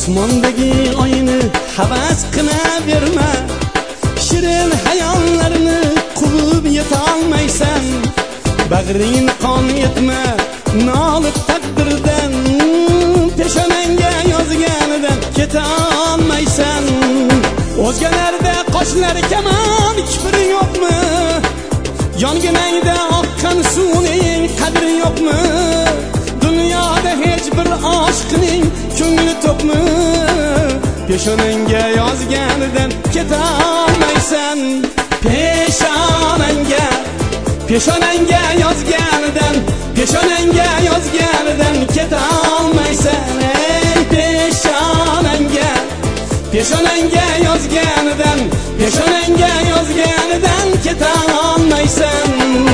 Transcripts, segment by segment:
Osmondagi oyni havas qilaverma, shirin hayollarni quvib yeta olmaysan. Bag'ringni qon yetma, nolib taqdirdan, peshonangga yozganidan keta olmaysan. O'zgalarda qoshlari kamon kibri yo'qmi? Yonginangda oqqan suvning qadri yo'qmi? Dunyoda hech bir oshiqning ko'ngli to'qmi? Peshonangga yozganidan keta olmaysan. Peshonangga yozganidan, peshonangga yozganidan keta olmaysan. Ey peshonangga yozganidan, peshonangga yozganidan keta olmaysan.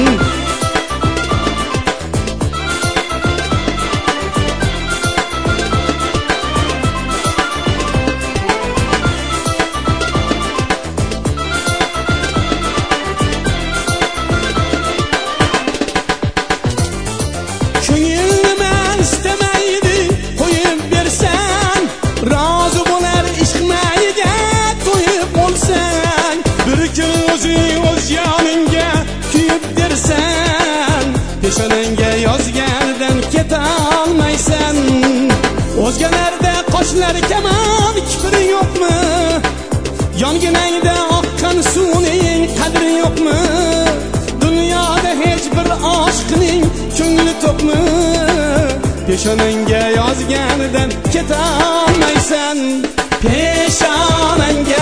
Ko'ngilni men istamaydi qo'yib bersan, rozi bo'lar ishqmayga to'yib bo'lsang, bir kun o'zing o'z yoningga kuyib dersan, peshonangga yozganidan keta olmaysan. O'zgalarda qoshlari kamon kibri yo'qmi? Yonginangda oqqan suvning qadri yo'qmi? Dunyoda hech bir oshiqning ko'ngli to'qmi? Peshonangga yozganidan keta olmaysan. Peshonangga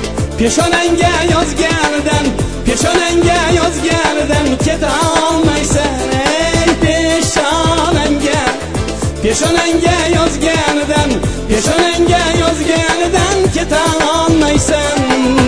yozganidan, peshonangga yozganidan keta olmaysan. Ey peshonangga yozganidan, peshonangga yozganidan keta olmaysan.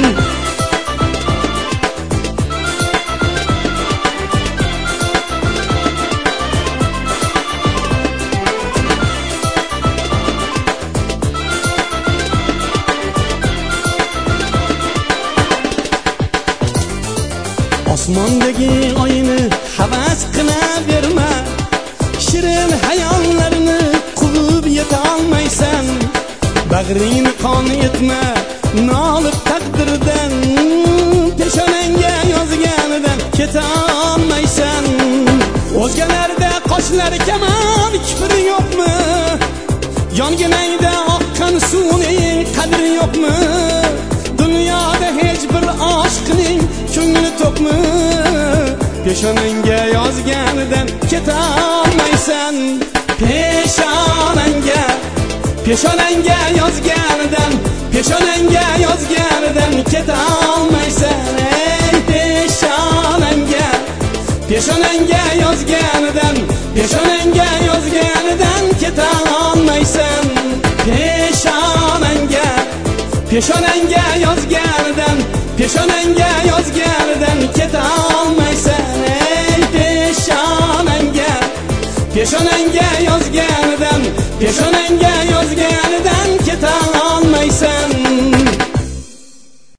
Osmondagi oyni havas qilaverma, shirin hayollarni quvib yeta olmaysan. Bag'ringni qon yetma, nolib taqdirdan, peshonangga yozganidan keta olmaysan. O'zgalarda qoshlari kamon kibri yo'qmi? Yonginangda oqqan suvning qadri yo'qmi? Dunyoda hech bir oshiqning ko'ngli to'qmi? Peshonangga yozganidan keta olmaysan. Peshonangga yozganidan, peshonangga yozganidan keta olmaysan. Ey peshonangga yozganidan, peshonangga yozganidan keta olmaysan. Peshonangga yozganidan, peshonangga yozganidan keta olmaysan. Ey peshonangga yozganidan, peshonangga